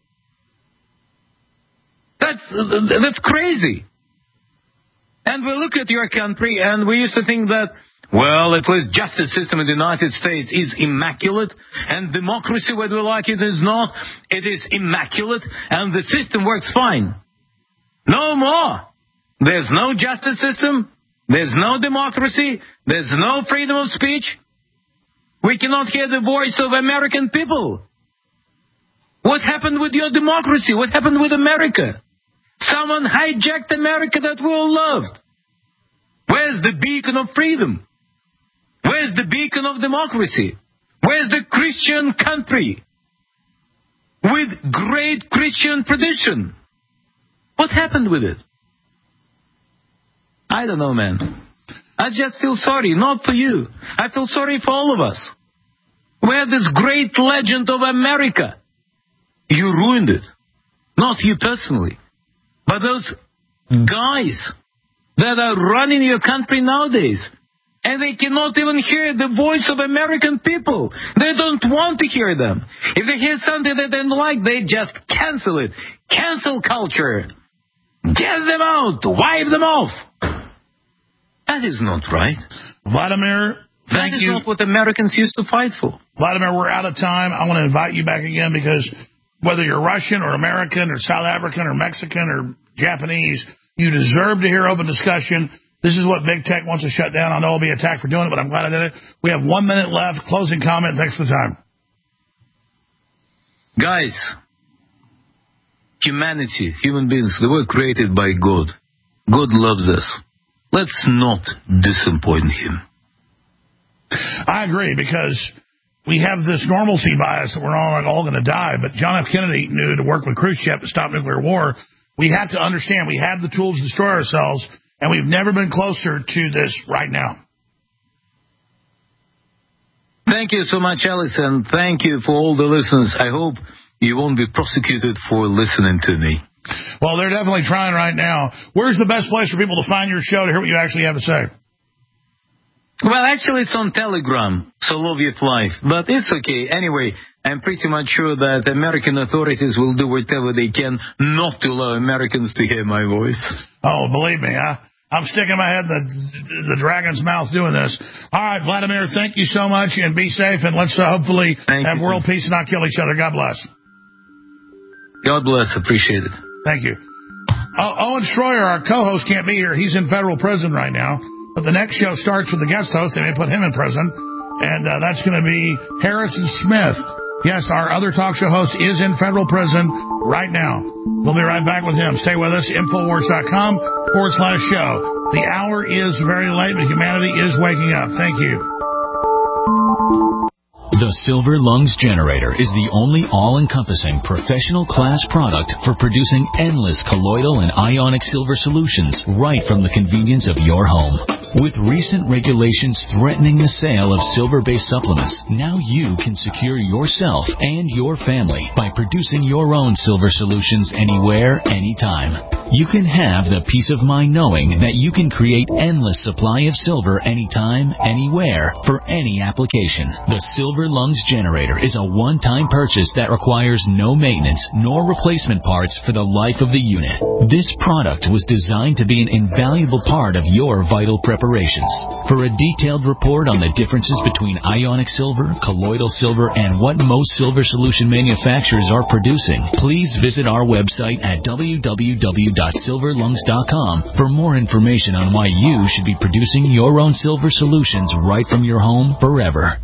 That's crazy. And we look at your country, and we used to think that, well, at least justice system in the United States is immaculate, and democracy, whether we like it or not, it is immaculate, and the system works fine. No more. There's no justice system. There's no democracy. There's no freedom of speech. We cannot hear the voice of American people. What happened with your democracy? What happened with America? Someone hijacked America that we all loved. Where's the beacon of freedom? Where's the beacon of democracy? Where's the Christian country with great Christian tradition? What happened with it? I don't know, man. I just feel sorry, not for you. I feel sorry for all of us. We had this great legend of America. You ruined it. Not you personally, but those guys that are running your country nowadays. And they cannot even hear the voice of American people. They don't want to hear them. If they hear something that they don't like, they just cancel it. Cancel culture. Get them out. Wipe them off. That is not right. Vladimir, thank you. That is not what Americans used to fight for. Vladimir, we're out of time. I want to invite you back again because whether you're Russian or American or South African or Mexican or Japanese, you deserve to hear open discussion. This is what big tech wants to shut down. I know I'll be attacked for doing it, but I'm glad I did it. We have 1 minute left. Closing comment. Thanks for the time. Guys, humanity, human beings, they were created by God. God loves us. Let's not disappoint him. I agree, because we have this normalcy bias that we're all going to die, but John F. Kennedy knew to work with Khrushchev to stop nuclear war. We have to understand we have the tools to destroy ourselves, and we've never been closer to this right now. Thank you so much, Alex, and thank you for all the listeners. I hope you won't be prosecuted for listening to me. Well, they're definitely trying right now. Where's the best place for people to find your show to hear what you actually have to say? Well, actually, it's on Telegram, Soloviev Live, but it's okay. Anyway, I'm pretty much sure that American authorities will do whatever they can not to allow Americans to hear my voice. Oh, believe me, I'm sticking my head in the dragon's mouth doing this. All right, Vladimir, thank you so much, and be safe, and let's hopefully have world peace and not kill each other. God bless. God bless. Appreciate it. Thank you. Owen Schroyer, our co-host, can't be here. He's in federal prison right now. But the next show starts with the guest host. They may put him in prison. And that's going to be Harrison Smith. Yes, our other talk show host is in federal prison right now. We'll be right back with him. Stay with us. Infowars.com/show. The hour is very late, but humanity is waking up. Thank you. The Silver Lungs Generator is the only all-encompassing professional class product for producing endless colloidal and ionic silver solutions right from the convenience of your home. With recent regulations threatening the sale of silver-based supplements, now you can secure yourself and your family by producing your own silver solutions anywhere, anytime. You can have the peace of mind knowing that you can create endless supply of silver anytime, anywhere, for any application. The Silver Lungs Generator is a one-time purchase that requires no maintenance nor replacement parts for the life of the unit. This product was designed to be an invaluable part of your vital preparations. For a detailed report on the differences between ionic silver, colloidal silver, and what most silver solution manufacturers are producing, please visit our website at www.silverlungs.com for more information on why you should be producing your own silver solutions right from your home forever.